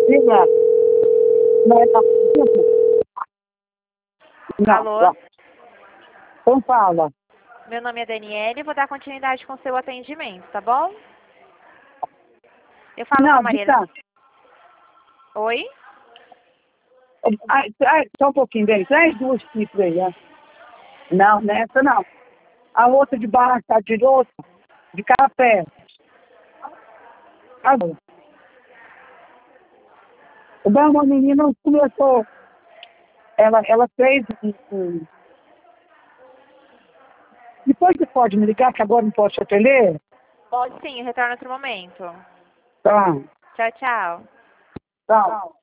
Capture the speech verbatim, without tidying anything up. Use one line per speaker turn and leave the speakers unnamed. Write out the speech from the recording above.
Diga. Não, não.
Alô?
Então fala.
Meu nome é Daniele e vou dar continuidade com o seu atendimento, tá bom? Eu falo com a
Não,
Maria.
tá.
Oi?
Ai, ai, só um pouquinho, bem. Traz duas cifras aí, ó. Não, nessa não. A outra de baixo, tá de louça, de café. Ah, uma menina começou. Ela, ela fez um, um... Depois você pode me ligar, que agora não posso te atender?
Pode sim, retorna outro momento.
Tá.
Tchau, tchau.
Tá.